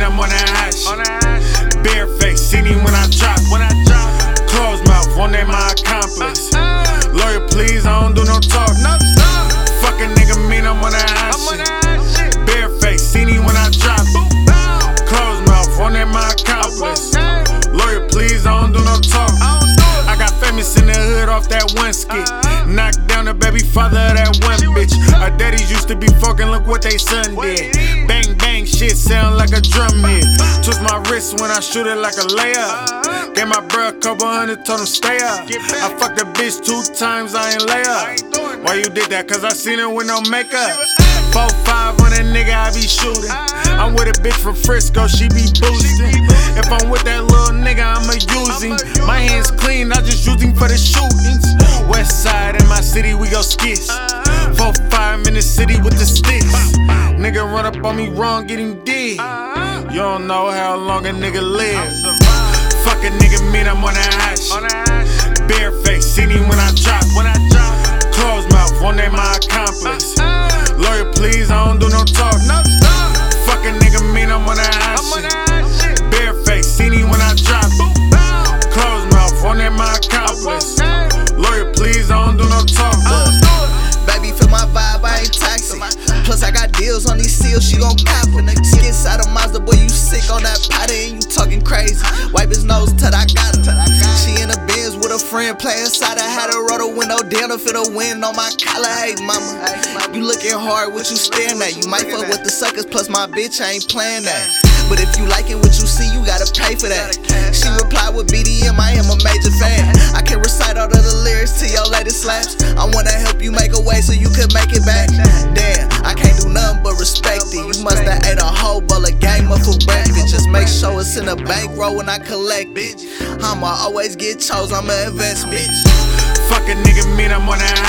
I'm on that hot shit. Bare face, see me when I drop. Closed mouth, won't name my accomplice. Lawyer, please, I don't do no talk. Fuck a nigga mean I'm on that hot shit. Bare face, see me when I drop. Closed mouth, won't name my accomplice. Lawyer, please, I don't do no talk. I got famous in the hood off that one skit. Knocked down the baby father of that one bitch. Our daddies used to be fucking, look what they son did. Bang bang, shit sound like a drum hit. Twist my wrist when I shoot it like a layup. Gave my bro a couple hundred, told him stay up. I fucked a bitch 2 times, I ain't lay up. Why you did that? Cause I seen her with no makeup. 4-5 on a nigga, I be shooting. I'm with a bitch from Frisco, she be boosting. If I'm with that little nigga, I'ma use him. My hands clean, I just use him for the shootings. West side in my city, we go skits. 4-5 in the city with the sticks. Nigga run up on me wrong, get him dead. You don't know how long a nigga live. Fuck a nigga mean I'm on that hot shit. Bare face, see me when I drop. Closed mouth, won't name my accomplice. Lawyer, please, I don't do no talk. Fuck a nigga mean I'm on that hot shit. Bare face, see me when I drop. Closed mouth, won't name my accomplice. Lawyer, please, I don't do no talk. Baby, feel my vibe, I ain't toxic. Plus, I got deals on these seals, she gon' cop it. Skid side of Mazda, boy, you sick on that powder and you talking crazy. Wipe his nose till I got her. She in the Benz with a friend, play inside. I had her roll the window down to feel the wind on my collar. Hey, mama, you looking hard, what you staring at? You might fuck with the suckers, plus my bitch, I ain't playing that. But if you liking what you see, you gotta pay for that. She replied with BDM, I am a major fan. I can recite all of the lyrics to your latest slaps. I wanna help you make a way so you could make it back. Damn, I can't do nothing but respect it. You must have ate a whole bowl of game up for breakfast. Just make sure it's in a bankroll when I collect it. I'ma always get chose, I'm an investment. Fuck a nigga mean I'm on that